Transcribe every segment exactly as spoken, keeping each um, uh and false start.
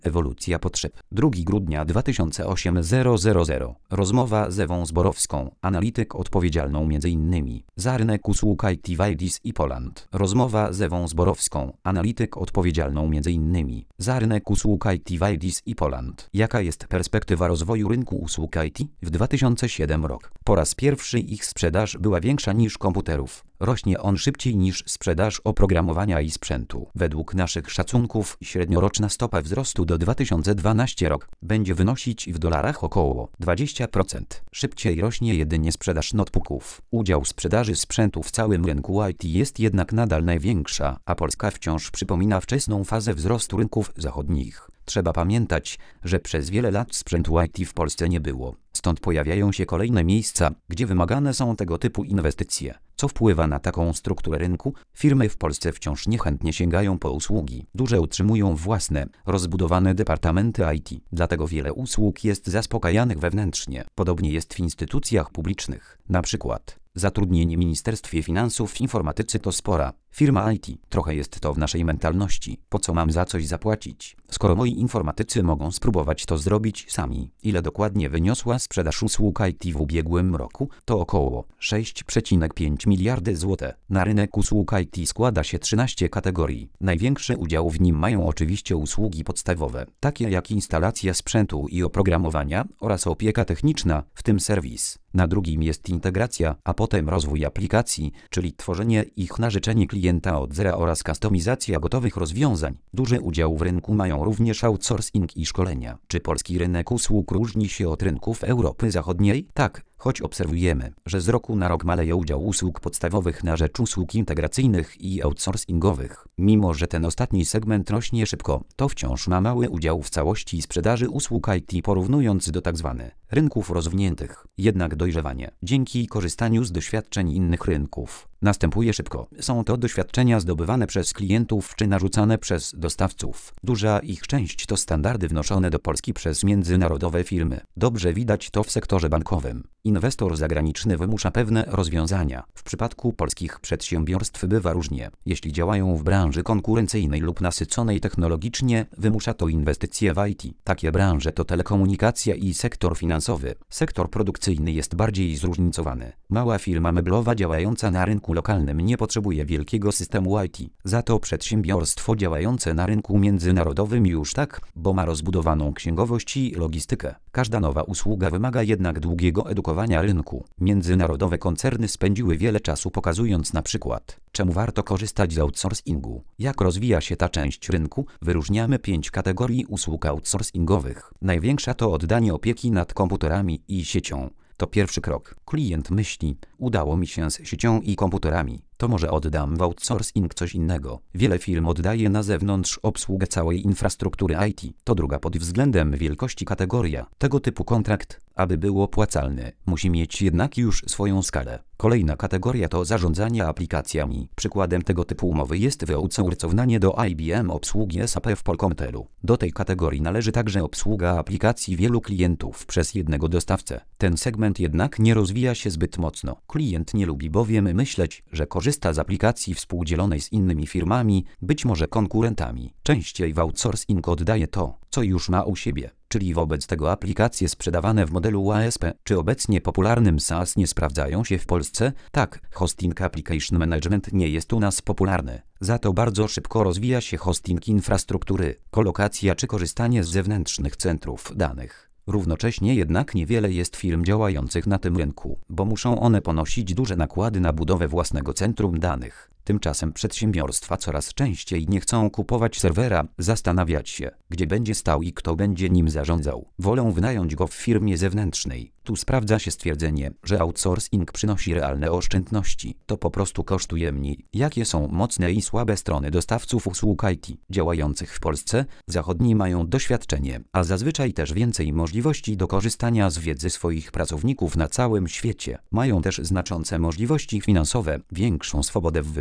Ewolucja potrzeb. drugiego grudnia dwa tysiące osiemnastego. Rozmowa z Ewą Zborowską, analityk odpowiedzialną m.in. za rynek usług I T w Aidis i Poland. Rozmowa z Ewą Zborowską, analityk odpowiedzialną m.in. za rynek usług I T w Aidis i Poland. Jaka jest perspektywa rozwoju rynku usług I T? W dwa tysiące siódmym rok po raz pierwszy ich sprzedaż była większa niż komputerów. Rośnie on szybciej niż sprzedaż oprogramowania i sprzętu. Według naszych szacunków średnioroczna stopa wzrostu do dwa tysiące dwunastego rok będzie wynosić w dolarach około dwadzieścia procent. Szybciej rośnie jedynie sprzedaż notebooków. Udział sprzedaży sprzętu w całym rynku I T jest jednak nadal największa, a Polska wciąż przypomina wczesną fazę wzrostu rynków zachodnich. Trzeba pamiętać, że przez wiele lat sprzętu I T w Polsce nie było. Stąd pojawiają się kolejne miejsca, gdzie wymagane są tego typu inwestycje. Co wpływa na taką strukturę rynku? Firmy w Polsce wciąż niechętnie sięgają po usługi. Duże utrzymują własne, rozbudowane departamenty I T. Dlatego wiele usług jest zaspokajanych wewnętrznie. Podobnie jest w instytucjach publicznych. Na przykład zatrudnienie w Ministerstwie Finansów w informatycy to spora firma I T. Trochę jest to w naszej mentalności. Po co mam za coś zapłacić, skoro moi informatycy mogą spróbować to zrobić sami? Ile dokładnie wyniosła sprzedaż usług I T w ubiegłym roku? To około sześć przecinek pięć miliarda złotych. Na rynek usług I T składa się trzynaście kategorii. Największy udział w nim mają oczywiście usługi podstawowe, takie jak instalacja sprzętu i oprogramowania oraz opieka techniczna, w tym serwis. Na drugim jest integracja, a potem rozwój aplikacji, czyli tworzenie ich na życzenie klienta od zera oraz kustomizacja gotowych rozwiązań. Duży udział w rynku mają również outsourcing i szkolenia. Czy polski rynek usług różni się od rynków Europy Zachodniej? Tak, choć obserwujemy, że z roku na rok maleje udział usług podstawowych na rzecz usług integracyjnych i outsourcingowych. Mimo że ten ostatni segment rośnie szybko, to wciąż ma mały udział w całości sprzedaży usług I T porównując do tzw. rynków rozwiniętych. Jednak dojrzewanie, dzięki korzystaniu z doświadczeń innych rynków, następuje szybko. Są to doświadczenia zdobywane przez klientów czy narzucane przez dostawców. Duża ich część to standardy wnoszone do Polski przez międzynarodowe firmy. Dobrze widać to w sektorze bankowym. Inwestor zagraniczny wymusza pewne rozwiązania. W przypadku polskich przedsiębiorstw bywa różnie. Jeśli działają w branży konkurencyjnej lub nasyconej technologicznie, wymusza to inwestycje w I T. Takie branże to telekomunikacja i sektor finansowy. Sektor produkcyjny jest bardziej zróżnicowany. Mała firma meblowa działająca na rynku lokalnym nie potrzebuje wielkiego systemu I T. Za to przedsiębiorstwo działające na rynku międzynarodowym już tak, bo ma rozbudowaną księgowość i logistykę. Każda nowa usługa wymaga jednak długiego edukowania rynku. Międzynarodowe koncerny spędziły wiele czasu pokazując na przykład, czemu warto korzystać z outsourcingu. Jak rozwija się ta część rynku? Wyróżniamy pięć kategorii usług outsourcingowych. Największa to oddanie opieki nad komputerami i siecią. To pierwszy krok. Klient myśli, udało mi się z siecią i komputerami, to może oddam w outsourcing coś innego. Wiele firm oddaje na zewnątrz obsługę całej infrastruktury I T. To druga pod względem wielkości kategoria. Tego typu kontrakt, aby był opłacalny, musi mieć jednak już swoją skalę. Kolejna kategoria to zarządzanie aplikacjami. Przykładem tego typu umowy jest wyoutsourcowanie do I B M obsługi S A P w Polkomtelu. Do tej kategorii należy także obsługa aplikacji wielu klientów przez jednego dostawcę. Ten segment jednak nie rozwija się zbyt mocno. Klient nie lubi bowiem myśleć, że korzysta z aplikacji współdzielonej z innymi firmami, być może konkurentami. Częściej w outsourcing oddaje to, co już ma u siebie. Czyli wobec tego aplikacje sprzedawane w modelu A S P czy obecnie popularnym SaaS nie sprawdzają się w Polsce? Tak, Hosting Application Management nie jest u nas popularny. Za to bardzo szybko rozwija się hosting infrastruktury, kolokacja czy korzystanie z zewnętrznych centrów danych. Równocześnie jednak niewiele jest firm działających na tym rynku, bo muszą one ponosić duże nakłady na budowę własnego centrum danych. Tymczasem przedsiębiorstwa coraz częściej nie chcą kupować serwera, zastanawiać się, gdzie będzie stał i kto będzie nim zarządzał. Wolą wynająć go w firmie zewnętrznej. Tu sprawdza się stwierdzenie, że outsourcing przynosi realne oszczędności. To po prostu kosztuje mniej. Jakie są mocne i słabe strony dostawców usług I T działających w Polsce? Zachodni mają doświadczenie, a zazwyczaj też więcej możliwości do korzystania z wiedzy swoich pracowników na całym świecie. Mają też znaczące możliwości finansowe, większą swobodę w wyborze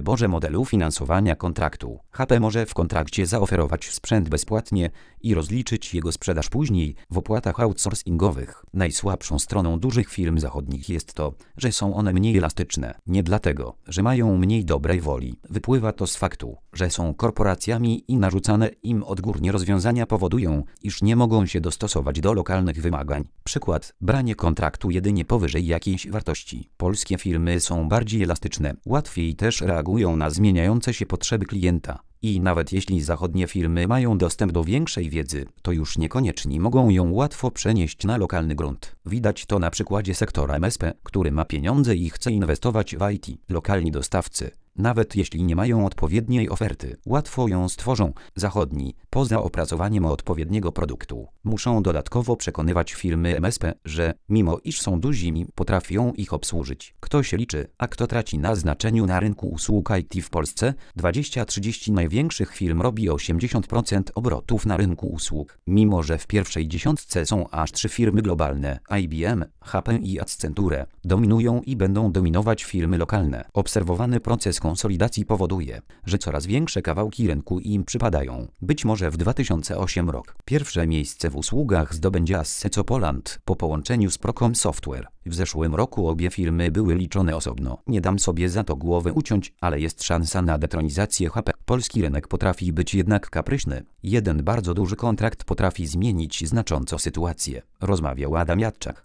wyborze modelu finansowania kontraktu. H P może w kontrakcie zaoferować sprzęt bezpłatnie i rozliczyć jego sprzedaż później w opłatach outsourcingowych. Najsłabszą stroną dużych firm zachodnich jest to, że są one mniej elastyczne. Nie dlatego, że mają mniej dobrej woli. Wypływa to z faktu, że są korporacjami i narzucane im odgórnie rozwiązania powodują, iż nie mogą się dostosować do lokalnych wymagań. Przykład: branie kontraktu jedynie powyżej jakiejś wartości. Polskie firmy są bardziej elastyczne, łatwiej też reagują na zmieniające się potrzeby klienta. I nawet jeśli zachodnie firmy mają dostęp do większej wiedzy, to już niekoniecznie mogą ją łatwo przenieść na lokalny grunt. Widać to na przykładzie sektora M S P, który ma pieniądze i chce inwestować w I T. Lokalni dostawcy, nawet jeśli nie mają odpowiedniej oferty, łatwo ją stworzą. Zachodni, poza opracowaniem odpowiedniego produktu, muszą dodatkowo przekonywać firmy M S P, że, mimo iż są duzi, potrafią ich obsłużyć. Kto się liczy, a kto traci na znaczeniu na rynku usług I T w Polsce? dwadzieścia trzydzieści największych firm robi osiemdziesiąt procent obrotów na rynku usług. Mimo że w pierwszej dziesiątce są aż trzy firmy globalne, I B M, H P i Accenture, dominują i będą dominować firmy lokalne. Obserwowany proces konsolidacji powoduje, że coraz większe kawałki rynku im przypadają. Być może w dwa tysiące ósmym rok pierwsze miejsce w usługach zdobędzie Asseco Poland po połączeniu z Procom Software. W zeszłym roku obie firmy były liczone osobno. Nie dam sobie za to głowy uciąć, ale jest szansa na detronizację H P. Polski rynek potrafi być jednak kapryśny. Jeden bardzo duży kontrakt potrafi zmienić znacząco sytuację. Rozmawiał Adam Jadczak.